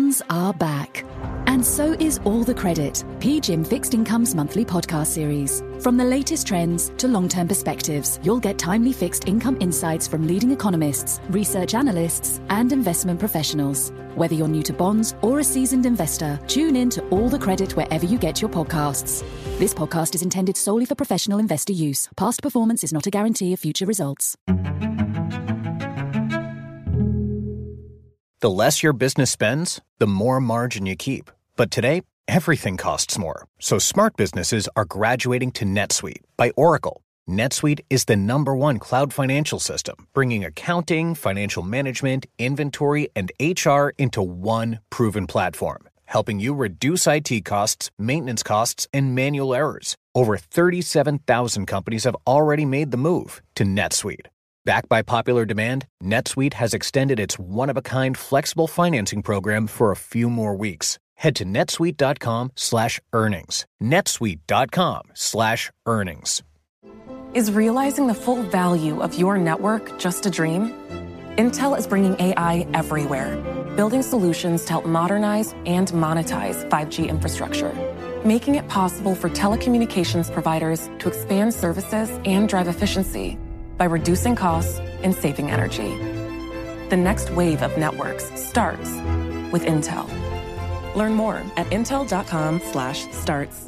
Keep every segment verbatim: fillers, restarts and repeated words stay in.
bonds are back. And so is All the Credit, P G I M Fixed Income's monthly podcast series. From the latest trends to long-term perspectives, you'll get timely fixed income insights from leading economists, research analysts, and investment professionals. Whether you're new to bonds or a seasoned investor, tune in to All the Credit wherever you get your podcasts. This podcast is intended solely for professional investor use. Past performance is not a guarantee of future results. The less your business spends, the more margin you keep. But today, everything costs more. So smart businesses are graduating to NetSuite by Oracle. NetSuite is the number one cloud financial system, bringing accounting, financial management, inventory, and H R into one proven platform, helping you reduce I T costs, maintenance costs, and manual errors. Over thirty-seven thousand companies have already made the move to NetSuite. Backed by popular demand, NetSuite has extended its one-of-a-kind flexible financing program for a few more weeks. Head to netsuite.com slash earnings. netsuite.com slash earnings. Is realizing the full value of your network just a dream? Intel is bringing A I everywhere, building solutions to help modernize and monetize five G infrastructure, making it possible for telecommunications providers to expand services and drive efficiency by reducing costs and saving energy. The next wave of networks starts with Intel. Learn more at intel.com slash starts.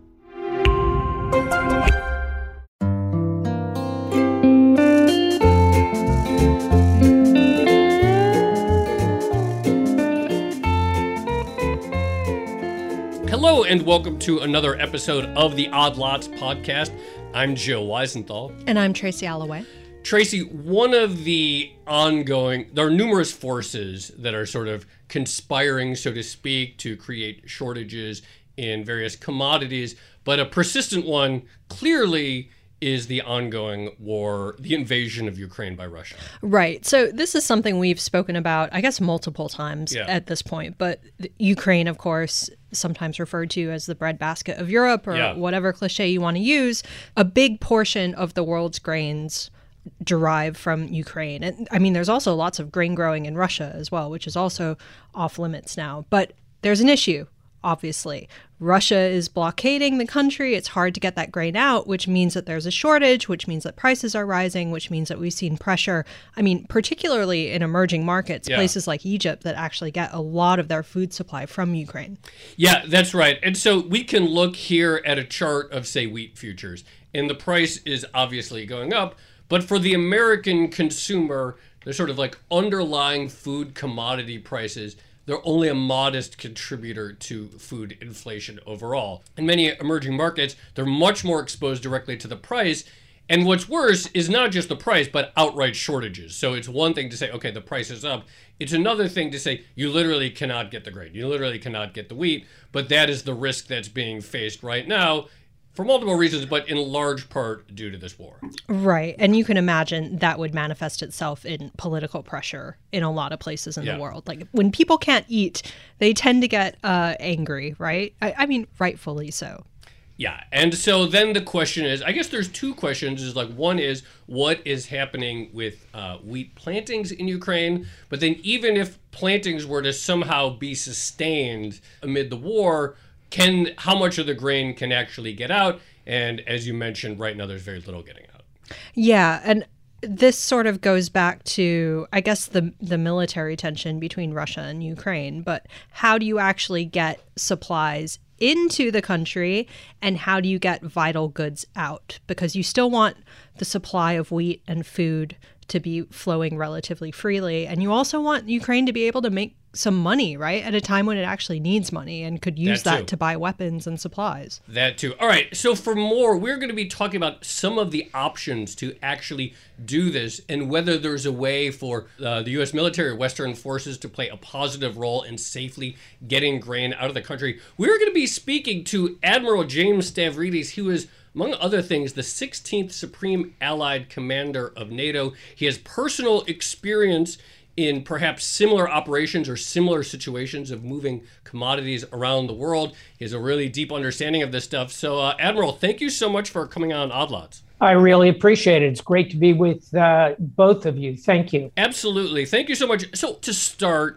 Hello and welcome to another episode of the Odd Lots podcast. I'm Joe Weisenthal. And I'm Tracy Alloway. Tracy, one of the ongoing, there are numerous forces that are sort of conspiring, so to speak, to create shortages in various commodities, but a persistent one clearly is the ongoing war, the invasion of Ukraine by Russia. Right. So this is something we've spoken about, I guess, multiple times yeah. at this point. But Ukraine, of course, sometimes referred to as the breadbasket of Europe or yeah. whatever cliche you want to use. A big portion of the world's grains derive from Ukraine. And I mean, there's also lots of grain growing in Russia as well, which is also off limits now. But there's an issue. Obviously, Russia is blockading the country. It's hard to get that grain out, which means that there's a shortage, which means that prices are rising, which means that we've seen pressure. I mean, particularly in emerging markets, yeah. places like Egypt that actually get a lot of their food supply from Ukraine. Yeah, that's right. And so we can look here at a chart of, say, wheat futures, and the price is obviously going up. But for the American consumer, there's sort of like underlying food commodity prices. They're only a modest contributor to food inflation overall. In many emerging markets, they're much more exposed directly to the price. And what's worse is not just the price, but outright shortages. So it's one thing to say, okay, the price is up. It's another thing to say, you literally cannot get the grain. You literally cannot get the wheat. But that is the risk that's being faced right now for multiple reasons, but in large part due to this war. Right. And you can imagine that would manifest itself in political pressure in a lot of places in yeah. the world. Like when people can't eat, they tend to get uh, angry, right? I, I mean, rightfully so. Yeah. And so then the question is, I guess there's two questions. Is like one is what is happening with uh, wheat plantings in Ukraine? But then even if plantings were to somehow be sustained amid the war, Can how much of the grain can actually get out? And as you mentioned, right now there's very little getting out. Yeah, and this sort of goes back to, I guess, the the military tension between Russia and Ukraine. But how do you actually get supplies into the country, and how do you get vital goods out? Because you still want the supply of wheat and food to be flowing relatively freely, and you also want Ukraine to be able to make some money, right, at a time when it actually needs money and could use that, that to buy weapons and supplies. That too. All right, so for more, we're going to be talking about some of the options to actually do this and whether there's a way for uh, the U S military or Western forces to play a positive role in safely getting grain out of the country. We're going to be speaking to Admiral James Stavridis, who is, among other things, the sixteenth Supreme Allied Commander of NATO. He has personal experience in perhaps similar operations or similar situations of moving commodities around the world. He has a really deep understanding of this stuff. So, uh, Admiral, thank you so much for coming on Odd Lots. I really appreciate it. It's great to be with uh, both of you. Thank you. Absolutely. Thank you so much. So, to start,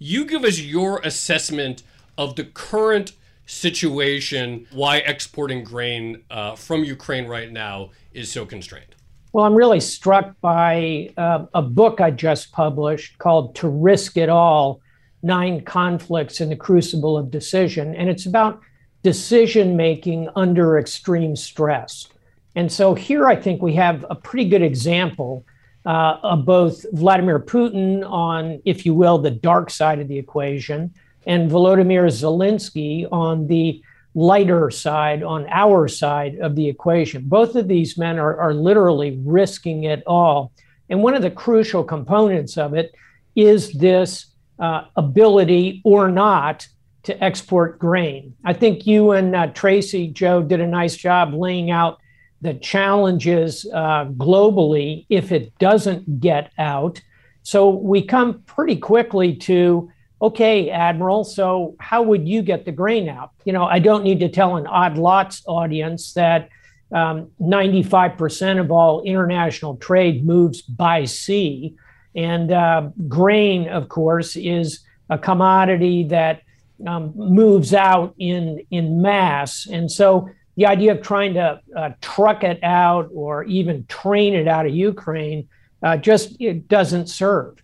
You give us your assessment of the current situation, why exporting grain uh, from Ukraine right now is so constrained. Well, I'm really struck by uh, a book I just published called To Risk It All, Nine Conflicts in the Crucible of Decision. And it's about decision-making under extreme stress. And so here I think we have a pretty good example uh, of both Vladimir Putin on, if you will, the dark side of the equation, and Volodymyr Zelensky on the lighter side, on our side of the equation. Both of these men are, are literally risking it all. And one of the crucial components of it is this uh, ability or not to export grain. I think you and uh, Tracy, Joe, did a nice job laying out the challenges uh, globally if it doesn't get out. So we come pretty quickly to, okay, Admiral, so how would you get the grain out? You know, I don't need to tell an Odd Lots audience that um, ninety-five percent of all international trade moves by sea. And uh, grain, of course, is a commodity that um, moves out in, in mass. And so the idea of trying to uh, truck it out or even train it out of Ukraine uh, just it doesn't serve.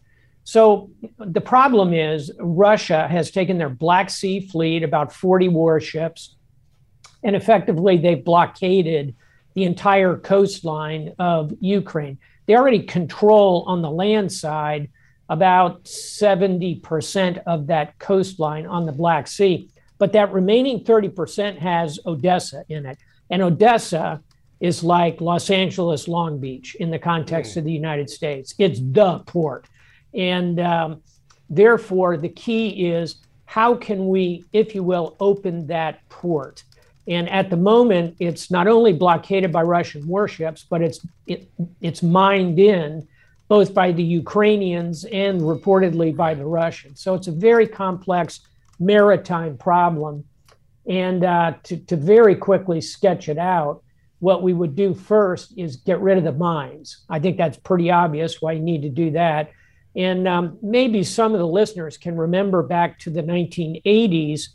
So the problem is Russia has taken their Black Sea fleet, about forty warships, and effectively they've blockaded the entire coastline of Ukraine. They already control on the land side about seventy percent of that coastline on the Black Sea. But that remaining thirty percent has Odessa in it. And Odessa is like Los Angeles, Long Beach in the context of the United States. It's the port. And um, therefore, the key is how can we, if you will, open that port? And at the moment, it's not only blockaded by Russian warships, but it's it, it's mined in both by the Ukrainians and reportedly by the Russians. So it's a very complex maritime problem. And uh, to, to very quickly sketch it out, what we would do first is get rid of the mines. I think that's pretty obvious why you need to do that. And um, maybe some of the listeners can remember back to the nineteen eighties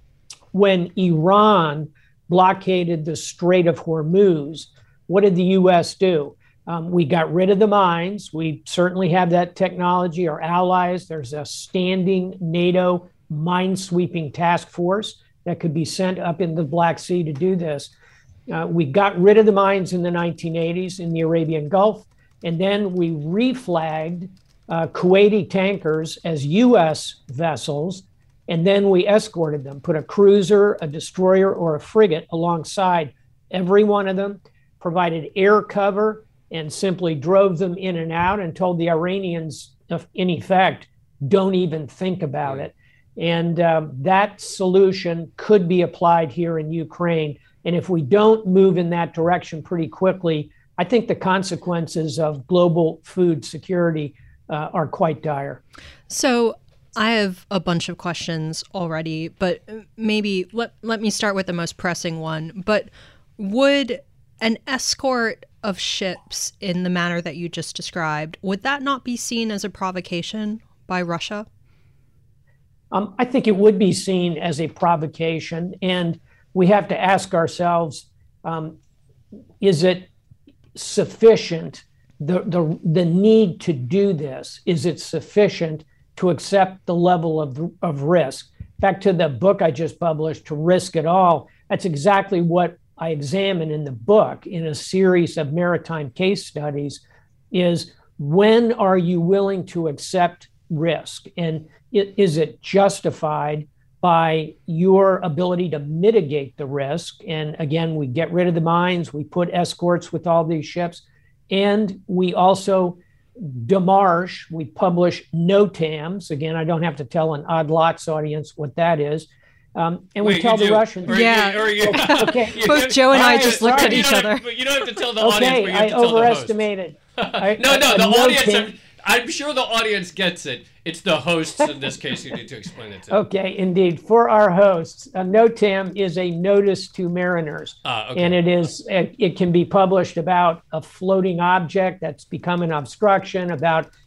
when Iran blockaded the Strait of Hormuz. What did the U S do? Um, we got rid of the mines. We certainly have that technology. Our allies, there's a standing NATO mine-sweeping task force that could be sent up in the Black Sea to do this. Uh, we got rid of the mines in the nineteen eighties in the Arabian Gulf, and then we reflagged uh, Kuwaiti tankers as U S vessels, and then we escorted them, put a cruiser, a destroyer, or a frigate alongside every one of them, provided air cover, and simply drove them in and out and told the Iranians, in effect, don't even think about it. And uh, that solution could be applied here in Ukraine. And if we don't move in that direction pretty quickly, I think the consequences of global food security uh, are quite dire. So I have a bunch of questions already, but maybe let, let me start with the most pressing one. But would an escort of ships in the manner that you just described, would that not be seen as a provocation by Russia? Um, I think it would be seen as a provocation, and we have to ask ourselves, um, is it sufficient, the, the, the need to do this, is it sufficient to accept the level of, of risk? Back to the book I just published, To Risk It All, that's exactly what I examine in the book in a series of maritime case studies, is when are you willing to accept risk? And it, is it justified by your ability to mitigate the risk? And again, we get rid of the mines, we put escorts with all these ships, and we also demarche, we publish NOTAMs. Again, I don't have to tell an Odd Lots audience what that is. Um, and Wait, we tell the do. Russians. Or yeah. You, or you, okay. Both Joe and I right, just looked right. at each other. But you don't have to tell the Okay, audience, but you have I to tell the host. overestimated. I, No, no, a the audience, NOTAM- I'm, I'm sure the audience gets it. It's the hosts in this case you need to explain it to. Okay, indeed. For our hosts, a NOTAM is a notice to mariners. Ah, okay. And it is it, it can be published about a floating object that's become an obstruction, about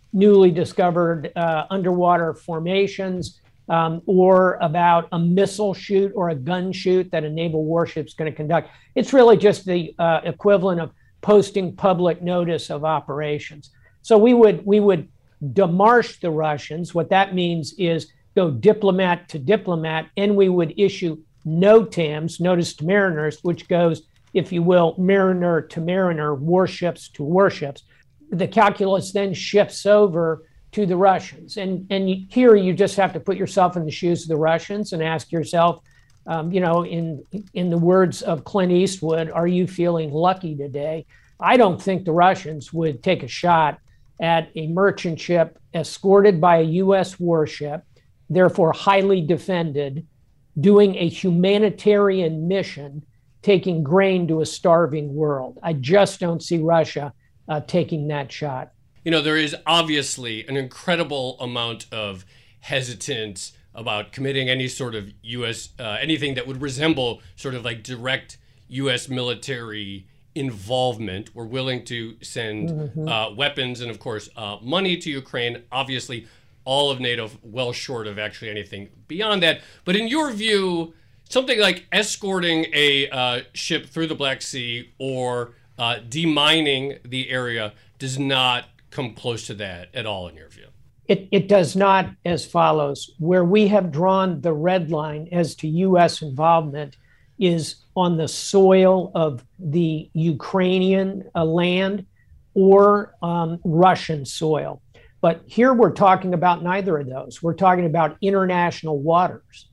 newly discovered uh, underwater formations, um, or about a missile shoot or a gun shoot that a naval warship's going to conduct. It's really just the uh, equivalent of posting public notice of operations. So we would we would demarche the Russians. What that means is go diplomat to diplomat, and we would issue NOTAMs, notice to mariners, which goes, if you will, mariner to mariner, warships to warships. The calculus then shifts over to the Russians. And, and you, here you just have to put yourself in the shoes of the Russians and ask yourself, um, you know, in, in the words of Clint Eastwood, are you feeling lucky today? I don't think the Russians would take a shot at a merchant ship escorted by a U S warship, therefore highly defended, doing a humanitarian mission, taking grain to a starving world. I just don't see Russia uh, taking that shot. You know, there is obviously an incredible amount of hesitance about committing any sort of U S, uh, anything that would resemble sort of like direct U S military involvement. We're willing to send mm-hmm. uh, weapons and, of course, uh, money to Ukraine. Obviously, all of NATO well short of actually anything beyond that. But in your view, something like escorting a uh, ship through the Black Sea or uh, demining the area does not come close to that at all in your view? It, it does not, as follows. Where we have drawn the red line as to U S involvement is on the soil of the Ukrainian uh, land or um, Russian soil. But here we're talking about neither of those. We're talking about international waters.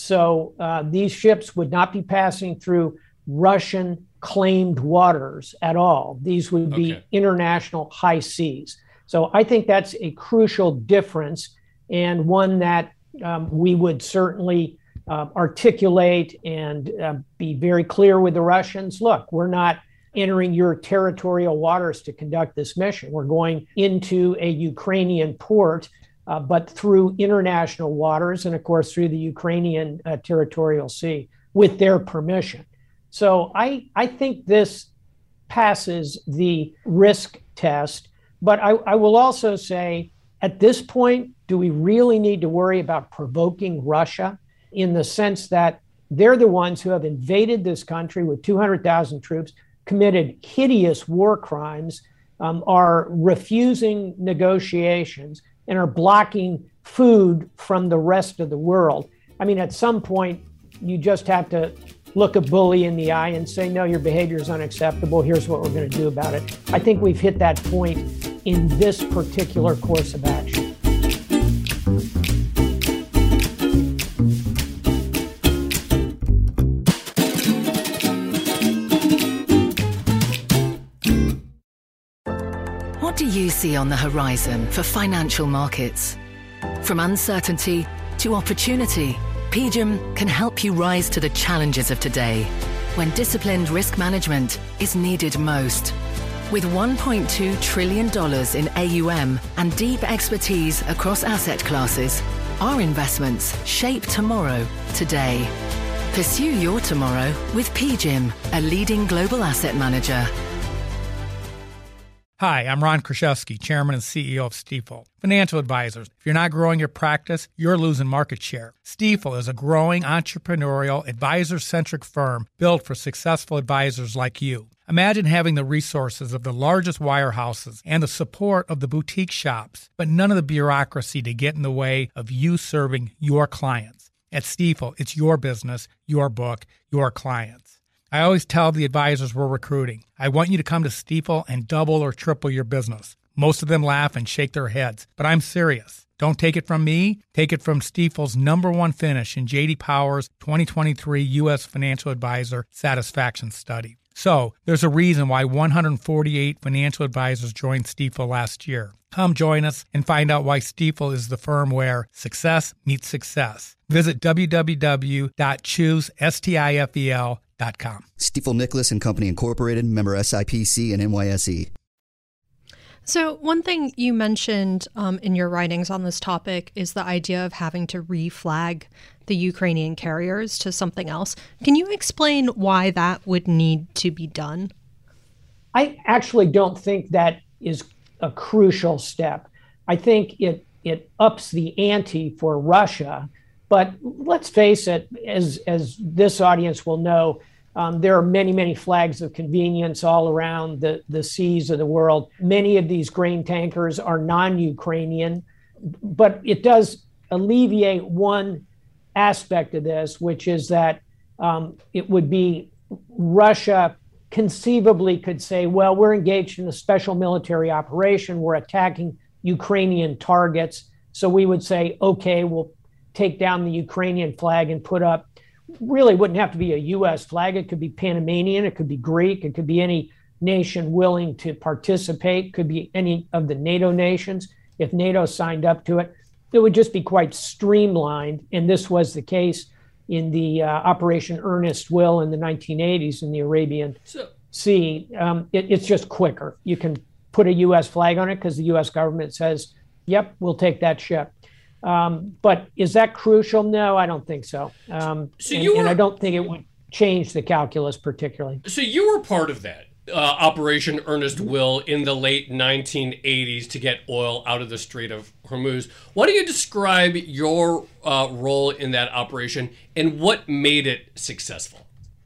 So uh, these ships would not be passing through Russian claimed waters at all. These would be okay. international high seas. So I think that's a crucial difference, and one that um, we would certainly uh, articulate and uh, be very clear with the Russians. Look, we're not entering your territorial waters to conduct this mission. We're going into a Ukrainian port, uh, but through international waters and, of course, through the Ukrainian uh, territorial sea with their permission. So I, I think this passes the risk test. But I, I will also say, at this point, do we really need to worry about provoking Russia in the sense that they're the ones who have invaded this country with two hundred thousand troops, committed hideous war crimes, um, are refusing negotiations, and are blocking food from the rest of the world? I mean, at some point, you just have to look a bully in the eye and say, no, your behavior is unacceptable. Here's what we're going to do about it. I think we've hit that point in this particular course of action. What do you see on the horizon for financial markets? From uncertainty to opportunity, P G I M can help you rise to the challenges of today, when disciplined risk management is needed most. With one point two trillion dollars in A U M and deep expertise across asset classes, our investments shape tomorrow, today. Pursue your tomorrow with P G I M, a leading global asset manager. Hi, I'm Ron Kraszewski, Chairman and C E O of Stifel. Financial advisors, if you're not growing your practice, you're losing market share. Stifel is a growing entrepreneurial, advisor-centric firm built for successful advisors like you. Imagine having the resources of the largest wirehouses and the support of the boutique shops, but none of the bureaucracy to get in the way of you serving your clients. At Stifel, it's your business, your book, your clients. I always tell the advisors we're recruiting, I want you to come to Stifel and double or triple your business. Most of them laugh and shake their heads, but I'm serious. Don't take it from me. Take it from Stifel's number one finish in J D Power's twenty twenty-three U S Financial Advisor Satisfaction Study. So, there's a reason why one hundred forty-eight financial advisors joined Stifel last year. Come join us and find out why Stifel is the firm where success meets success. Visit w w w dot choose stifel dot com. Stifel Nicholas and Company Incorporated, member S I P C and N Y S E. So one thing you mentioned um, in your writings on this topic is the idea of having to reflag the Ukrainian carriers to something else. Can you explain why that would need to be done? I actually don't think that is a crucial step. I think it it ups the ante for Russia. But let's face it, as as this audience will know, um, there are many, many flags of convenience all around the, the seas of the world. Many of these grain tankers are non-Ukrainian, but it does alleviate one aspect of this, which is that um, it would be Russia conceivably could say, well, we're engaged in a special military operation. We're attacking Ukrainian targets. So we would say, okay, we'll take down the Ukrainian flag and put up, really wouldn't have to be a U S flag. It could be Panamanian, it could be Greek, it could be any nation willing to participate, could be any of the NATO nations. If NATO signed up to it, it would just be quite streamlined. And this was the case in the uh, Operation Earnest Will in the nineteen eighties in the Arabian so, Sea. Um, it, it's just quicker. You can put a U S flag on it because the U S government says, yep, we'll take that ship. Um, but is that crucial? No, I don't think so. Um, so and, you were, and I don't think it would change the calculus particularly. So you were part of that uh, Operation Earnest Will in the late nineteen eighties to get oil out of the Strait of Hormuz. Why don't you describe your uh, role in that operation and what made it successful?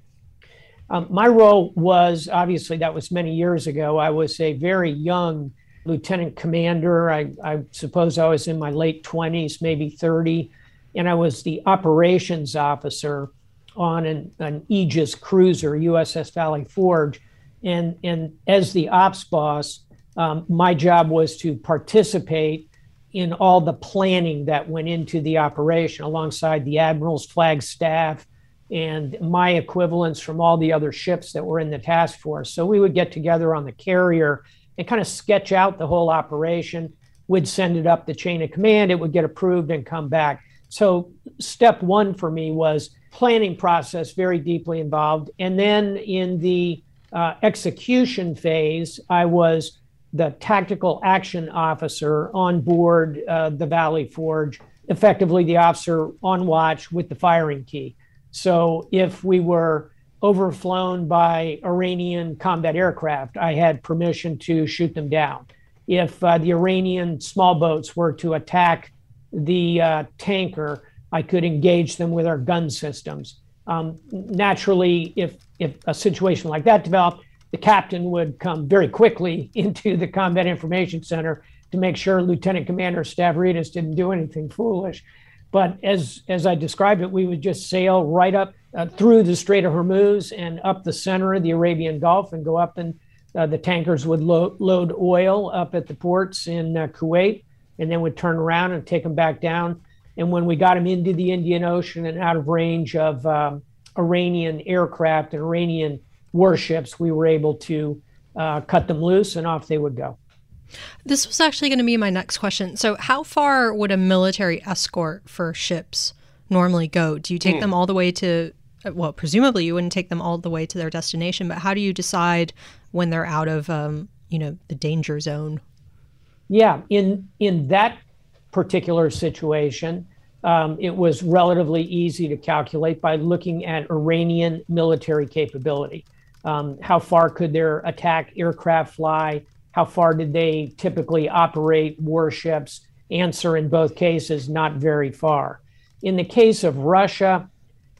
Um, my role was, obviously, that was many years ago. I was a very young lieutenant commander. I, I suppose I was in my late twenties, maybe thirty, and I was the operations officer on an, an Aegis cruiser, U S S Valley Forge. And, and as the ops boss, um, my job was to participate in all the planning that went into the operation alongside the admiral's flag staff and my equivalents from all the other ships that were in the task force. So we would get together on the carrier and kind of sketch out the whole operation. We'd send it up the chain of command, it would get approved and come back. So step one for me was planning process, very deeply involved. And then in the uh, execution phase, I was the tactical action officer on board uh, the Valley Forge, effectively the officer on watch with the firing key. So if we were overflown by Iranian combat aircraft, I had permission to shoot them down. If uh, the Iranian small boats were to attack the uh, tanker, I could engage them with our gun systems. Um, naturally, if, if a situation like that developed, the captain would come very quickly into the Combat Information Center to make sure Lieutenant Commander Stavridis didn't do anything foolish. But as as I described it, we would just sail right up uh, through the Strait of Hormuz and up the center of the Arabian Gulf and go up, and uh, the tankers would lo- load oil up at the ports in uh, Kuwait, and then would turn around and take them back down. And when we got them into the Indian Ocean and out of range of um, Iranian aircraft and Iranian warships, we were able to uh, cut them loose and off they would go. This was actually going to be my next question. So how far would a military escort for ships normally go? Do you take mm. them all the way to, well, presumably you wouldn't take them all the way to their destination, but how do you decide when they're out of, um, you know, the danger zone? Yeah, in in that particular situation, um, it was relatively easy to calculate by looking at Iranian military capability. Um, how far could their attack aircraft fly? How far did they typically operate warships? Answer in both cases, not very far. In the case of Russia,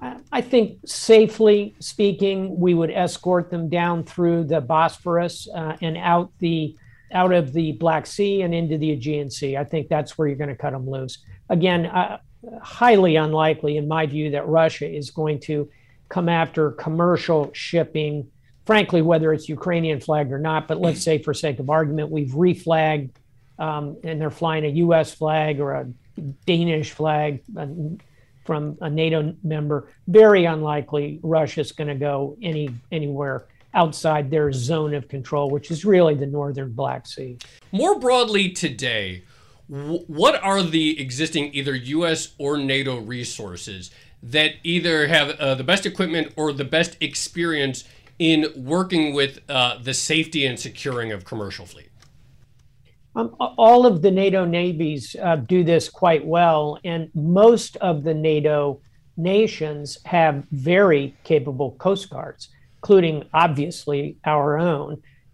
I think safely speaking, we would escort them down through the Bosphorus uh, and out the out of the Black Sea and into the Aegean Sea. I think that's where you're going to cut them loose. Again, uh, highly unlikely, in my view, that Russia is going to come after commercial shipping, frankly, whether it's Ukrainian flagged or not. But let's say, for sake of argument, we've reflagged um, and they're flying a U S flag or a Danish flag uh, from a NATO member. Very unlikely Russia's going to go any anywhere outside their zone of control, which is really the northern Black Sea. More broadly today, w- what are the existing either U S or NATO resources that either have uh, the best equipment or the best experience in working with uh, the safety and securing of commercial fleet? Um, all of the NATO navies uh, do this quite well, and most of the NATO nations have very capable coast guards, including obviously our own.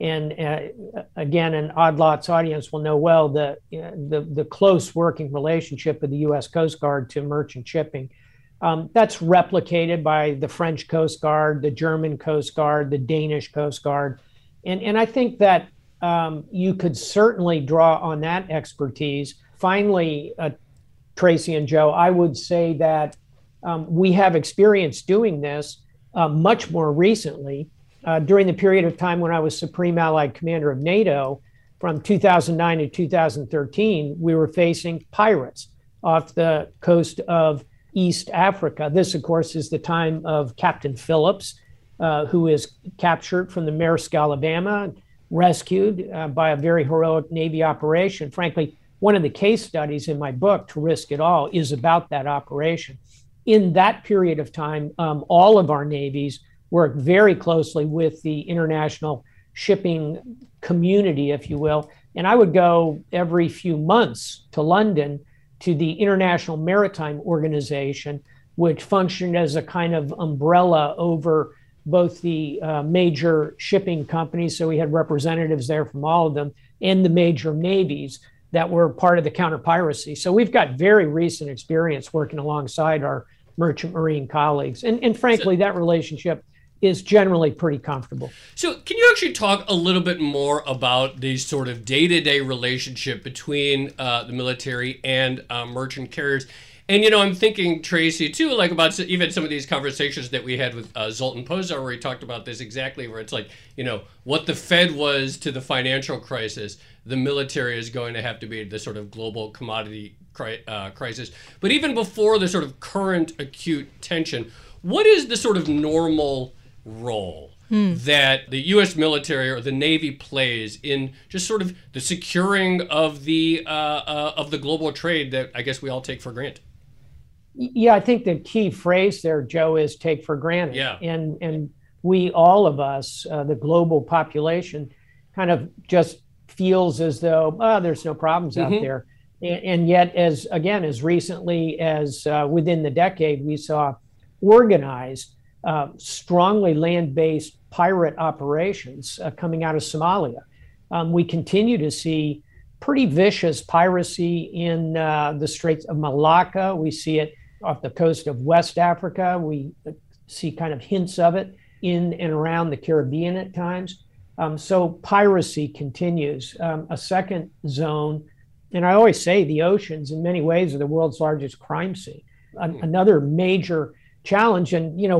And uh, again, an Odd Lots audience will know well the, the, the close working relationship of the U S Coast Guard to merchant shipping. Um, that's replicated by the French Coast Guard, the German Coast Guard, the Danish Coast Guard. And, and I think that um, you could certainly draw on that expertise. Finally, uh, Tracy and Joe, I would say that um, we have experience doing this uh, much more recently. Uh, during the period of time when I was Supreme Allied Commander of NATO, from two thousand nine to two thousand thirteen, we were facing pirates off the coast of East Africa. This, of course, is the time of Captain Phillips, uh, who is captured from the Maersk, Alabama, rescued uh, by a very heroic Navy operation. Frankly, one of the case studies in my book, To Risk It All, is about that operation. In that period of time, um, all of our navies worked very closely with the international shipping community, if you will. And I would go every few months to London to the International Maritime Organization, which functioned as a kind of umbrella over both the uh, major shipping companies. So we had representatives there from all of them, and the major navies that were part of the counter-piracy. So we've got very recent experience working alongside our merchant marine colleagues. And, and frankly, that relationship is generally pretty comfortable. So can you actually talk a little bit more about the sort of day-to-day relationship between uh, the military and uh, merchant carriers? And, you know, I'm thinking, Tracy, too, like about even some of these conversations that we had with uh, Zoltan Pozsar, where he talked about this exactly, where it's like, you know, what the Fed was to the financial crisis, the military is going to have to be the sort of global commodity cri- uh, crisis. But even before the sort of current acute tension, what is the sort of normal role hmm. that the U S military or the Navy plays in just sort of the securing of the uh, uh, of the global trade that I guess we all take for granted? Yeah, I think the key phrase there, Joe, is take for granted. Yeah. And and we, all of us, uh, the global population, kind of just feels as though, oh, there's no problems mm-hmm. out there. And, and yet, as again, as recently as uh, within the decade, we saw organized, uh, strongly land-based pirate operations uh, coming out of Somalia. Um, we continue to see pretty vicious piracy in uh, the Straits of Malacca. We see it off the coast of West Africa. We see kind of hints of it in and around the Caribbean at times. Um, so piracy continues. Um, a second zone, and I always say the oceans in many ways are the world's largest crime scene. An- another major challenge, and you know,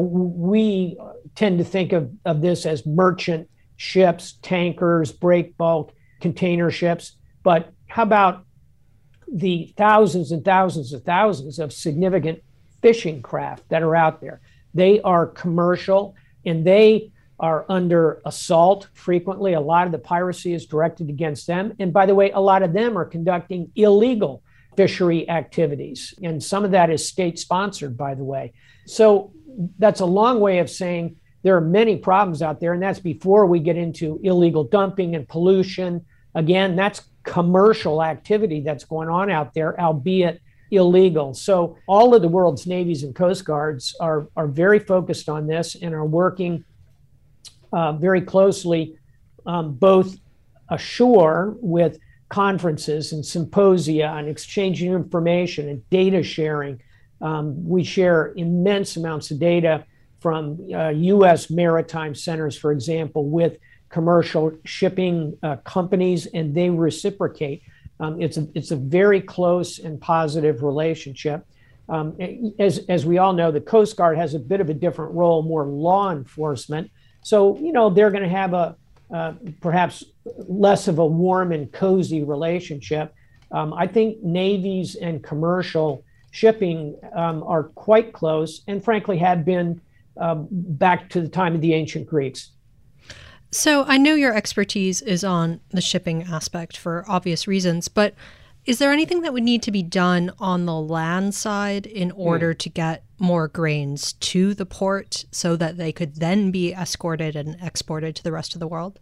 we tend to think of, of this as merchant ships, tankers, break bulk, container ships. But how about the thousands and thousands and thousands of significant fishing craft that are out there? They are commercial and they are under assault frequently. A lot of the piracy is directed against them. And by the way, a lot of them are conducting illegal fishery activities. And some of that is state sponsored, by the way. So that's a long way of saying there are many problems out there. And that's before we get into illegal dumping and pollution. Again, that's commercial activity that's going on out there, albeit illegal. So all of the world's navies and coast guards are, are very focused on this and are working uh, very closely, um, both ashore with conferences and symposia and exchanging information and data sharing. Um, we share immense amounts of data from uh, U S maritime centers, for example, with commercial shipping uh, companies, and they reciprocate. Um, it's a it's a very close and positive relationship. Um, as as we all know, the Coast Guard has a bit of a different role, more law enforcement. So you know they're going to have a uh, perhaps less of a warm and cozy relationship. Um, I think navies and commercial shipping um, are quite close, and frankly have been um, back to the time of the ancient Greeks. So I know your expertise is on the shipping aspect for obvious reasons, but is there anything that would need to be done on the land side in order mm. to get more grains to the port so that they could then be escorted and exported to the rest of the world?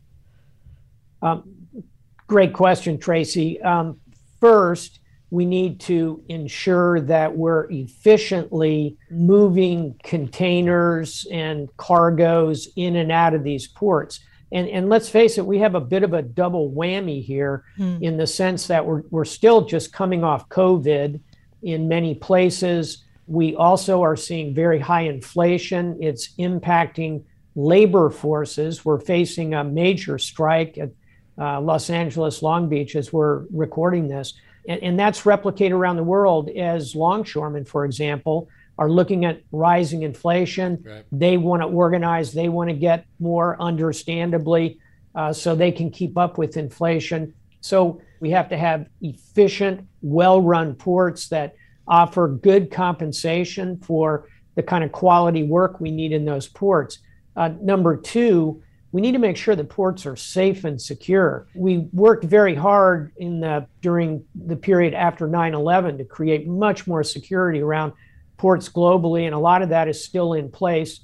Um, great question, Tracy. Um, first, we need to ensure that we're efficiently moving containers and cargoes in and out of these ports. And, and let's face it, we have a bit of a double whammy here hmm. in the sense that we're, we're still just coming off COVID in many places. We also are seeing very high inflation. It's impacting labor forces. We're facing a major strike at uh, Los Angeles, Long Beach, as we're recording this. And, and that's replicated around the world as longshoremen, for example, are looking at rising inflation. Right. They want to organize. They want to get more, understandably, uh, so they can keep up with inflation. So we have to have efficient, well-run ports that offer good compensation for the kind of quality work we need in those ports. Uh, number two, we need to make sure the ports are safe and secure. We worked very hard in the during the period after nine eleven to create much more security around ports globally, and a lot of that is still in place,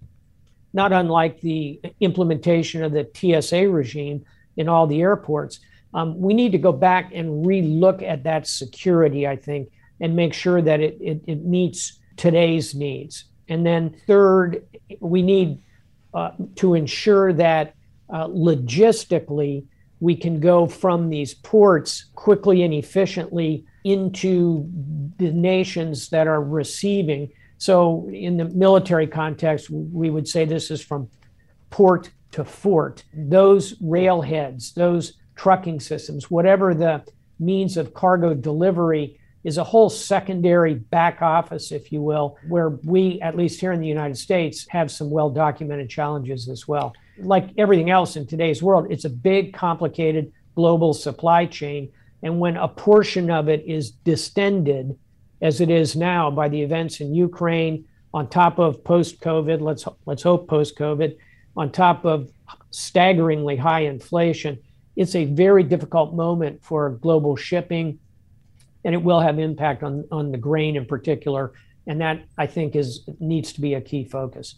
not unlike the implementation of the T S A regime in all the airports. Um, we need to go back and re-look at that security, I think, and make sure that it, it, it meets today's needs. And then third, we need uh, to ensure that uh, logistically we can go from these ports quickly and efficiently into the nations that are receiving. So in the military context, we would say this is from port to fort. Those railheads, those trucking systems, whatever the means of cargo delivery, is a whole secondary back office, if you will, where we, at least here in the United States, have some well-documented challenges as well. Like everything else in today's world, it's a big, complicated global supply chain. And when a portion of it is distended, as it is now by the events in Ukraine, on top of post-COVID, let's let's hope post-COVID, on top of staggeringly high inflation, it's a very difficult moment for global shipping, and it will have impact on, on the grain in particular. And that, I think, is needs to be a key focus.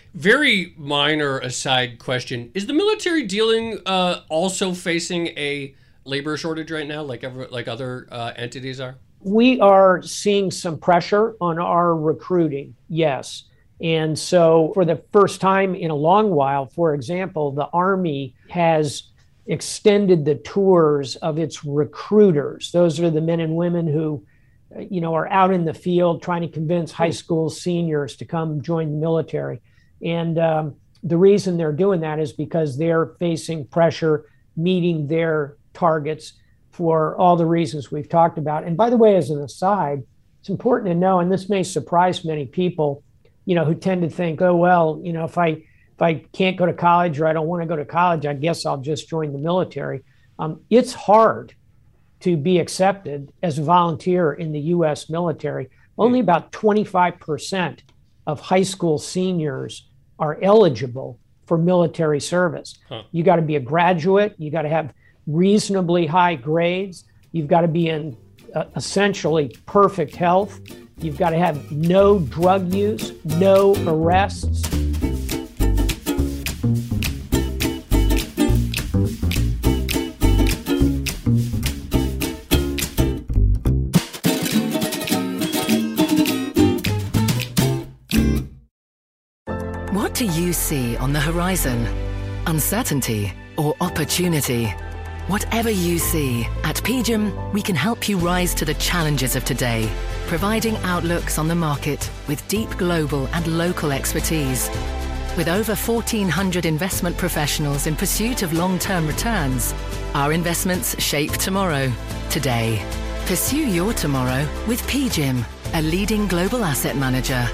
Very minor aside question. Is the military dealing uh, also facing a labor shortage right now, like ever, like other uh, entities are? We are seeing some pressure on our recruiting, yes. And so for the first time in a long while, for example, the Army has extended the tours of its recruiters. Those are the men and women who, you know, are out in the field trying to convince high school seniors to come join the military. And um, the reason they're doing that is because they're facing pressure meeting their targets for all the reasons we've talked about. And by the way, as an aside, it's important to know, and this may surprise many people, you know, who tend to think, oh, well, you know, if I if I can't go to college or I don't want to go to college, I guess I'll just join the military. Um, it's hard to be accepted as a volunteer in the U S military. Only about twenty-five percent of high school seniors are eligible for military service. Huh. You got to be a graduate. You got to have reasonably high grades. You've got to be in uh, essentially perfect health. You've got to have no drug use, no arrests. What do you see on the horizon? Uncertainty or opportunity? Whatever you see, at P G I M, we can help you rise to the challenges of today, providing outlooks on the market with deep global and local expertise. With over fourteen hundred investment professionals in pursuit of long-term returns, our investments shape tomorrow, today. Pursue your tomorrow with P G I M, a leading global asset manager.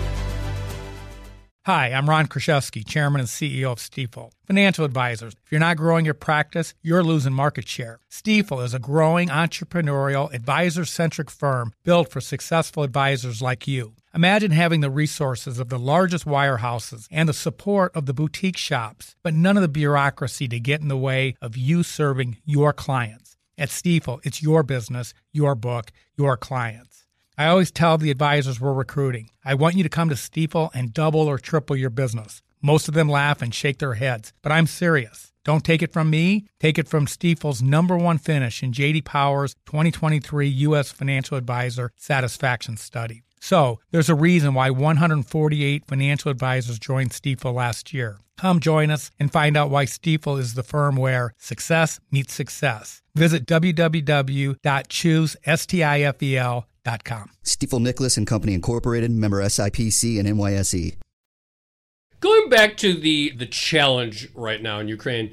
Hi, I'm Ron Kruszewski, Chairman and C E O of Stifel. Financial advisors, if you're not growing your practice, you're losing market share. Stifel is a growing entrepreneurial, advisor-centric firm built for successful advisors like you. Imagine having the resources of the largest wirehouses and the support of the boutique shops, but none of the bureaucracy to get in the way of you serving your clients. At Stifel, it's your business, your book, your clients. I always tell the advisors we're recruiting, I want you to come to Stifel and double or triple your business. Most of them laugh and shake their heads, but I'm serious. Don't take it from me. Take it from Stifel's number one finish in J D Power's twenty twenty-three U S Financial Advisor Satisfaction Study. So there's a reason why one hundred forty-eight financial advisors joined Stifel last year. Come join us and find out why Stifel is the firm where success meets success. Visit w w w dot choose stifel dot com. Stifel Nicholas and Company Incorporated, member S I P C and N Y S E. Going back to the, the challenge right now in Ukraine,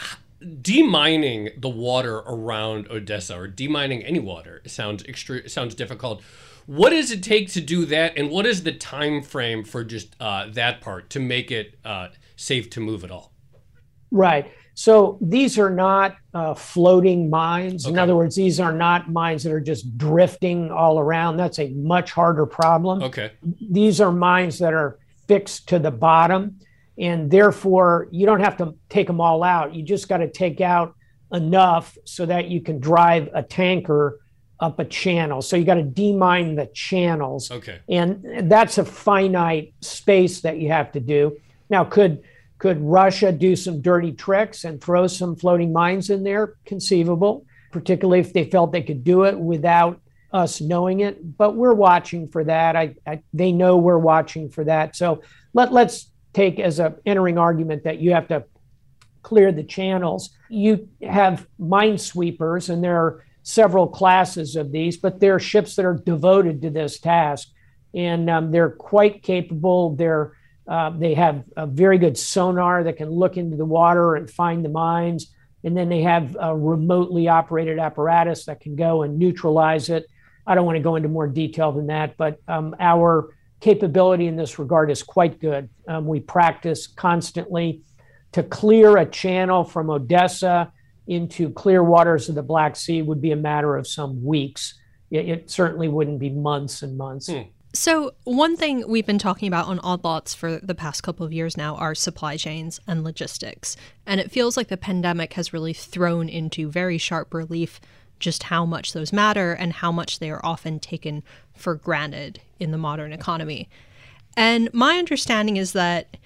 demining the water around Odessa, or demining any water, sounds extre- sounds difficult. What does it take to do that, and what is the time frame for just uh, that part to make it uh, safe to move at all? Right. So these are not uh, floating mines. Okay. In other words, these are not mines that are just drifting all around. That's a much harder problem. Okay. These are mines that are fixed to the bottom, and therefore you don't have to take them all out. You just got to take out enough so that you can drive a tanker up a channel. So you got to demine the channels. Okay. And that's a finite space that you have to do. Now, could could Russia do some dirty tricks and throw some floating mines in there? Conceivable, particularly if they felt they could do it without us knowing it. But we're watching for that. I, I they know we're watching for that. So let let's take as a entering argument that you have to clear the channels. You have minesweepers, and there are several classes of these, but they're ships that are devoted to this task, and um, they're quite capable. They're uh, they have a very good sonar that can look into the water and find the mines, and then they have a remotely operated apparatus that can go and neutralize it. I don't want to go into more detail than that, but um, our capability in this regard is quite good. Um, we practice constantly. To clear a channel from Odessa into clear waters of the Black Sea would be a matter of some weeks. It, it certainly wouldn't be months and months. Hmm. So one thing we've been talking about on Odd Lots for the past couple of years now are supply chains and logistics. And it feels like the pandemic has really thrown into very sharp relief just how much those matter and how much they are often taken for granted in the modern economy. And my understanding is that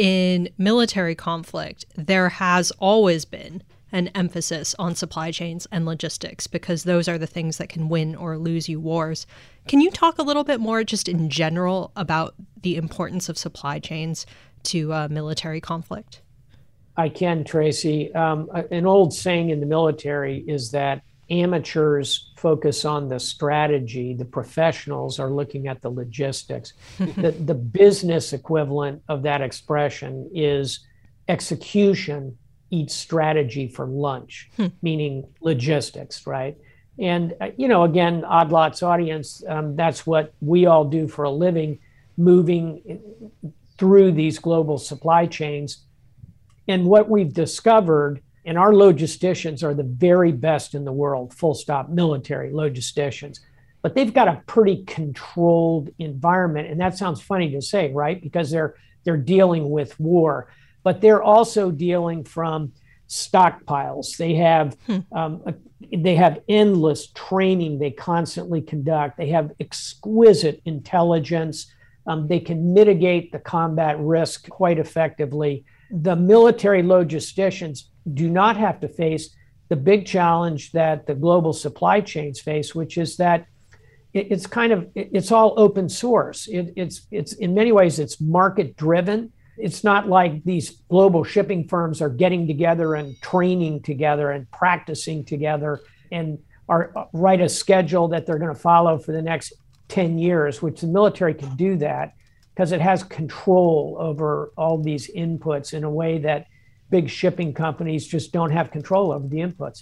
in military conflict, there has always been an emphasis on supply chains and logistics because those are the things that can win or lose you wars. Can you talk a little bit more just in general about the importance of supply chains to uh, military conflict? I can, Tracy. Um, an old saying in the military is that amateurs focus on the strategy, the professionals are looking at the logistics. the, the business equivalent of that expression is execution eats strategy for lunch, hmm. meaning logistics, right? And, uh, you know, again, Odd Lots audience, um, that's what we all do for a living, moving through these global supply chains. And what we've discovered, and our logisticians are the very best in the world, full stop, military logisticians, but they've got a pretty controlled environment. And that sounds funny to say, right? Because they're they're dealing with war. But they're also dealing from stockpiles. They have hmm. um, a, they have endless training they constantly conduct. They have exquisite intelligence. Um, they can mitigate the combat risk quite effectively. The military logisticians do not have to face the big challenge that the global supply chains face, which is that it, it's kind of it, it's all open source. It, it's it's in many ways it's market driven. It's not like these global shipping firms are getting together and training together and practicing together and are write a schedule that they're going to follow for the next ten years, which the military can do that because it has control over all these inputs in a way that big shipping companies just don't have control over the inputs.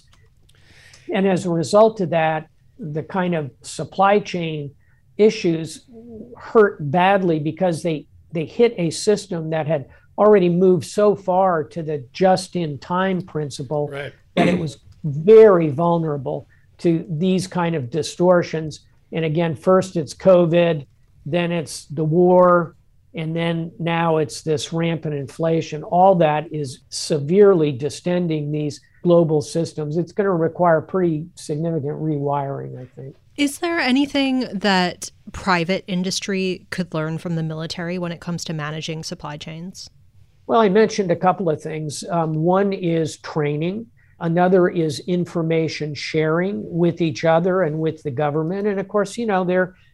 And as a result of that, the kind of supply chain issues hurt badly because they they hit a system that had already moved so far to the just-in-time principle right. that it was very vulnerable to these kind of distortions. And again, first it's COVID, then it's the war, and then now it's this rampant inflation. All that is severely distending these global systems. It's going to require pretty significant rewiring, I think. Is there anything that private industry could learn from the military when it comes to managing supply chains? Well, I mentioned a couple of things. Um, one is training. Another is information sharing with each other and with the government. And of course, you know, there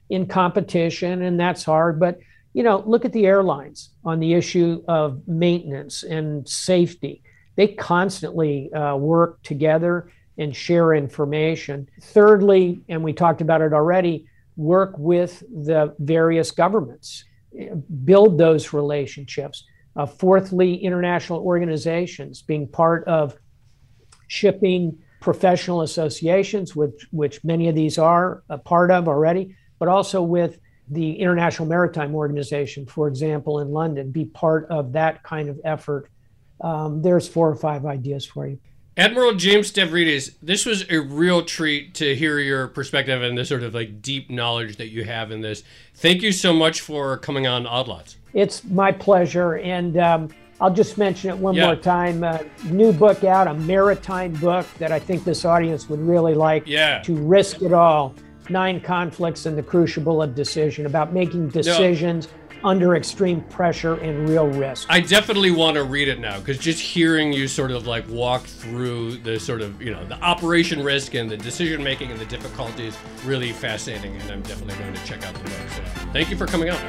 in competition, and that's hard. But, you know, look at the airlines on the issue of maintenance and safety. They constantly uh, work together and share information. Thirdly, and we talked about it already, work with the various governments, build those relationships. Uh, fourthly, international organizations, being part of shipping professional associations, which, which many of these are a part of already, but also with the International Maritime Organization, for example, in London, be part of that kind of effort. Um, there's four or five ideas for you. Admiral James Stavridis, this was a real treat to hear your perspective and the sort of like deep knowledge that you have in this. Thank you so much for coming on Odd Lots. It's my pleasure. And um, I'll just mention it one yeah. more time. Uh, new book out, a maritime book that I think this audience would really like. Yeah. To Risk It All, Nine Conflicts in the Crucible of Decision, about making decisions no. under extreme pressure and real risk. I definitely want to read it now, because just hearing you sort of like walk through the sort of, you know, the operation risk and the decision making and the difficulties, really fascinating, and I'm definitely going to check out the book. So thank you for coming on.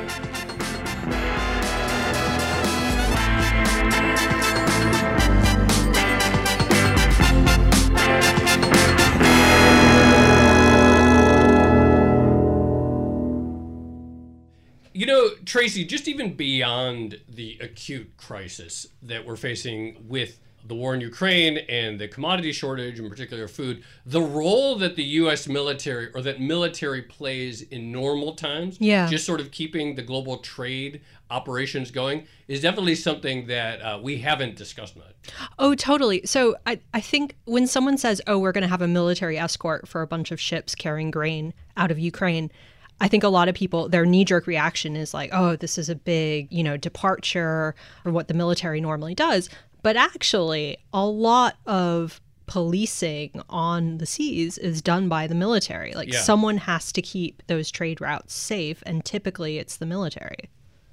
You know, Tracy, just even beyond the acute crisis that we're facing with the war in Ukraine and the commodity shortage, in particular food, the role that the U S military or that military plays in normal times, yeah. just sort of keeping the global trade operations going, is definitely something that uh, we haven't discussed much. Oh, totally. So I, I think when someone says, oh, we're going to have a military escort for a bunch of ships carrying grain out of Ukraine, I think a lot of people, their knee-jerk reaction is like, oh, this is a big, you know, departure from what the military normally does. But actually, a lot of policing on the seas is done by the military. Like yeah. someone has to keep those trade routes safe, and typically it's the military.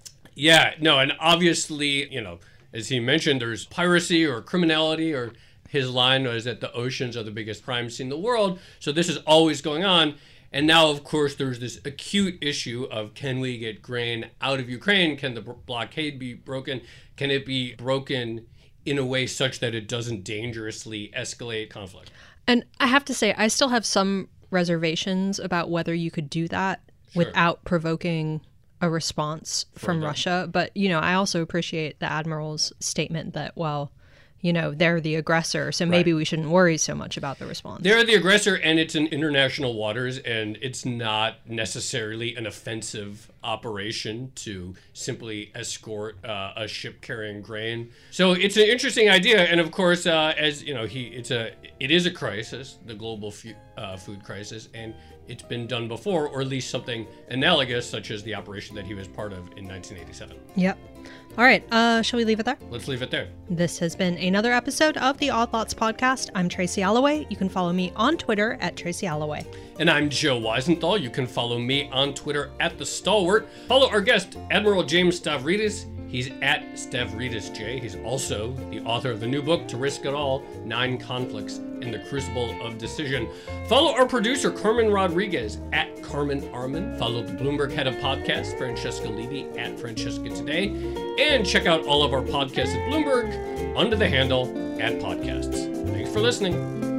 Yeah, no, and obviously, you know, as he mentioned, there's piracy or criminality, or his line was that the oceans are the biggest crime scene in the world. So this is always going on. And now, of course, there's this acute issue of, can we get grain out of Ukraine? Can the blockade be broken? Can it be broken in a way such that it doesn't dangerously escalate conflict? And I have to say, I still have some reservations about whether you could do that sure. without provoking a response For from them. Russia. But, you know, I also appreciate the Admiral's statement that, well, you know, they're the aggressor, so maybe right. we shouldn't worry so much about the response. They're the aggressor, and it's in international waters, and it's not necessarily an offensive operation to simply escort uh, a ship carrying grain. So it's an interesting idea, and of course, uh, as you know, he it's a it is a crisis, the global fu- uh, food crisis, and it's been done before, or at least something analogous, such as the operation that he was part of in nineteen eighty-seven. Yep. All right, uh, shall we leave it there? Let's leave it there. This has been another episode of the Odd Lots podcast. I'm Tracy Alloway. You can follow me on Twitter at Tracy Alloway. And I'm Joe Weisenthal. You can follow me on Twitter at The Stalwart. Follow our guest, Admiral James Stavridis. He's at StavridisJ. He's also the author of the new book, To Risk It All, Nine Conflicts in the Crucible of Decision. Follow our producer, Carmen Rodriguez, at Carmen Arman. Follow the Bloomberg head of podcasts, Francesca Levy, at Francesca Today. And check out all of our podcasts at Bloomberg under the handle at Podcasts. Thanks for listening.